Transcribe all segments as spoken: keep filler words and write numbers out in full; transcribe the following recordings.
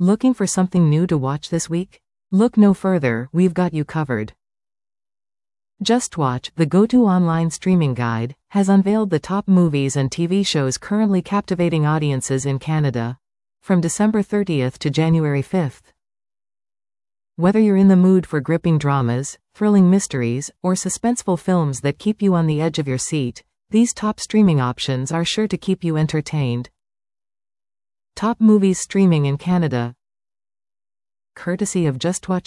Looking for something new to watch this week? Look no further, we've got you covered. JustWatch, the go-to online streaming guide, has unveiled the top movies and T V shows currently captivating audiences in Canada, from December thirtieth to January fifth. Whether you're in the mood for gripping dramas, thrilling mysteries, or suspenseful films that keep you on the edge of your seat, these top streaming options are sure to keep you entertained. Top movies streaming in Canada, courtesy of JustWatch.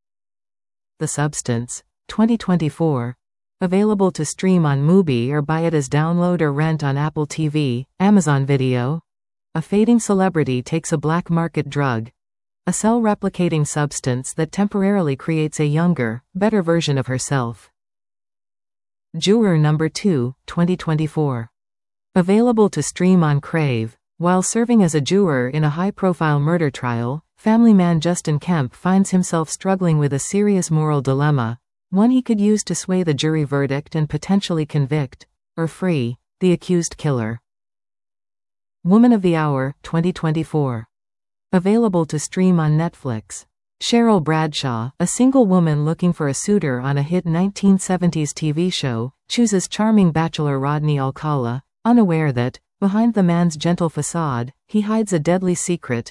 The Substance, twenty twenty-four. Available to stream on Mubi or buy it as download or rent on Apple T V, Amazon Video. A fading celebrity takes a black market drug, a cell-replicating substance that temporarily creates a younger, better version of herself. Juror Number two, twenty twenty-four. Available to stream on Crave. While serving as a juror in a high-profile murder trial, family man Justin Kemp finds himself struggling with a serious moral dilemma, one he could use to sway the jury verdict and potentially convict, or free, the accused killer. Woman of the Hour, twenty twenty-four. Available to stream on Netflix. Cheryl Bradshaw, a single woman looking for a suitor on a hit nineteen seventies T V show, chooses charming bachelor Rodney Alcala, unaware that, behind the man's gentle facade, he hides a deadly secret.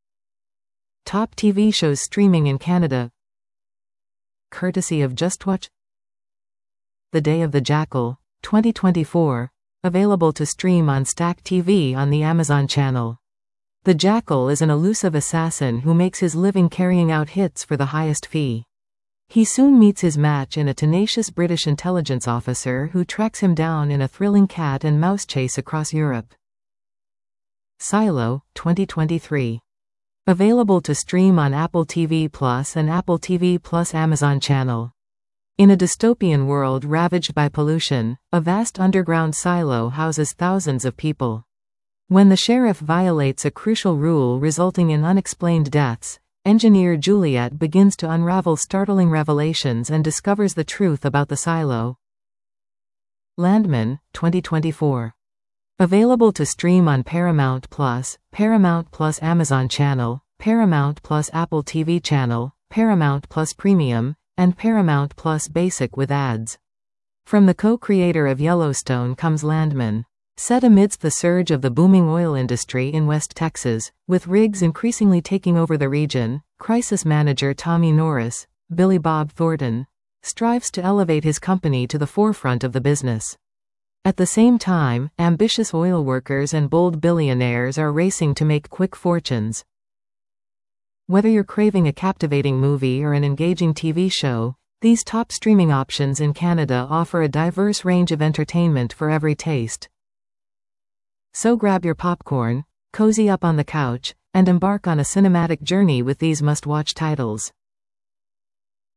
Top T V shows streaming in Canada, courtesy of JustWatch. The Day of the Jackal, twenty twenty-four. Available to stream on Stack T V on the Amazon channel. The Jackal is an elusive assassin who makes his living carrying out hits for the highest fee. He soon meets his match in a tenacious British intelligence officer who tracks him down in a thrilling cat and mouse chase across Europe. Silo, twenty twenty-three. Available to stream on Apple T V Plus and Apple T V Plus Amazon channel. In a dystopian world ravaged by pollution, a vast underground silo houses thousands of people. When the sheriff violates a crucial rule resulting in unexplained deaths, engineer Juliet begins to unravel startling revelations and discovers the truth about the silo. Landman, twenty twenty-four. Available to stream on Paramount Plus, Paramount Plus Amazon channel, Paramount Plus Apple T V channel, Paramount Plus Premium, and Paramount Plus Basic with ads. From the co-creator of Yellowstone comes Landman. Set amidst the surge of the booming oil industry in West Texas, with rigs increasingly taking over the region, crisis manager Tommy Norris, Billy Bob Thornton, strives to elevate his company to the forefront of the business. At the same time, ambitious oil workers and bold billionaires are racing to make quick fortunes. Whether you're craving a captivating movie or an engaging T V show, these top streaming options in Canada offer a diverse range of entertainment for every taste. So grab your popcorn, cozy up on the couch, and embark on a cinematic journey with these must-watch titles.